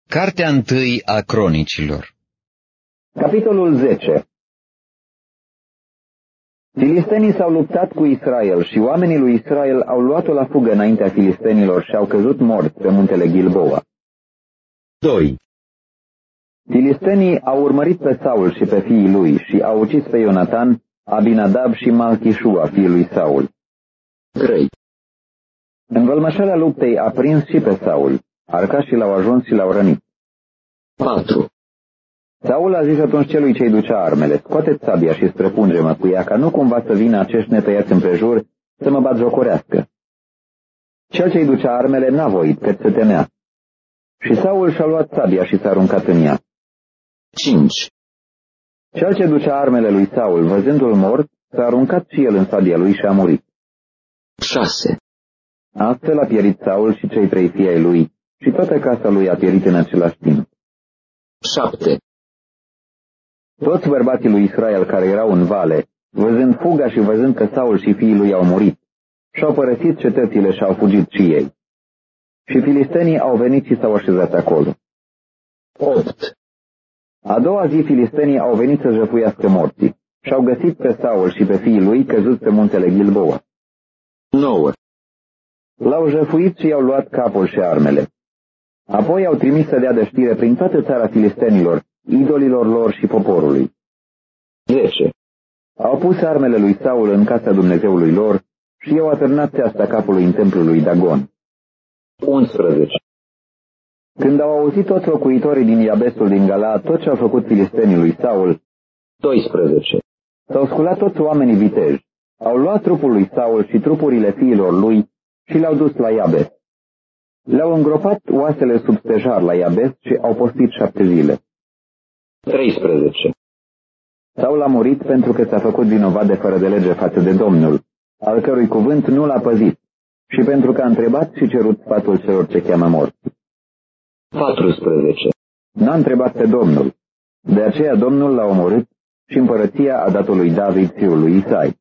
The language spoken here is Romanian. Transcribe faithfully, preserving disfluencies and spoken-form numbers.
Cartea întâi a Cronicilor. Capitolul zece. Filistenii s-au luptat cu Israel și oamenii lui Israel au luat-o la fugă înaintea filistenilor și au căzut morți pe muntele Gilboa. doi. Filistenii au urmărit pe Saul și pe fiii lui și au ucis pe Ionatan, Abinadab și Malchișua, fiul lui Saul. trei. Învălmășarea luptei a prins și pe Saul, arcașii l-au ajuns și l-au rănit. patru. Saul a zis atunci celui ce-i ducea armele: scoateți sabia și străpunge-mă cu ea, ca nu cumva să vină acești netăiați împrejur să mă batjocorească. Cel ce-i ducea armele n-a voit, căci se temea. Și Saul și-a luat sabia și s-a aruncat în ea. cinci. Cel ce ducea armele lui Saul, văzându-l mort, s-a aruncat și el în sabia lui și a murit. șase. Astfel a pierit Saul și cei trei fii ai lui, și toată casa lui a pierit în același timp. șapte. Toți bărbații lui Israel care erau în vale, văzând fuga și văzând că Saul și fiii lui au murit, și-au părăsit cetățile și au fugit și ei. Și filistenii au venit și s-au așezat acolo. opt. A doua zi filistenii au venit să jăfuiască morții și au găsit pe Saul și pe fiii lui căzuți pe muntele Gilboa. nouă. L-au jăfuit și i-au luat capul și armele. Apoi au trimis să dea de știre prin toată țara filistenilor, idolilor lor și poporului. zece. Au pus armele lui Saul în casa Dumnezeului lor și i-au atârnat țeasta capului în templul lui Dagon. unsprezece. Când au auzit toți locuitorii din Iabesul din Galaad tot ce au făcut filistenii lui Saul, doisprezece. s-au sculat toți oamenii viteji, au luat trupul lui Saul și trupurile fiilor lui și le-au dus la Iabes. Le-au îngropat oasele sub stejar la Iabes și au postit șapte zile. treisprezece. Saul a murit pentru că s-a făcut vinovat de fără de lege față de Domnul, al cărui cuvânt nu l-a păzit, și pentru că a întrebat și cerut sfatul celor ce cheamă morți. paisprezece. N-a întrebat pe Domnul, de aceea Domnul l-a omorât și împărăția a dat-o lui David, fiul lui Isai.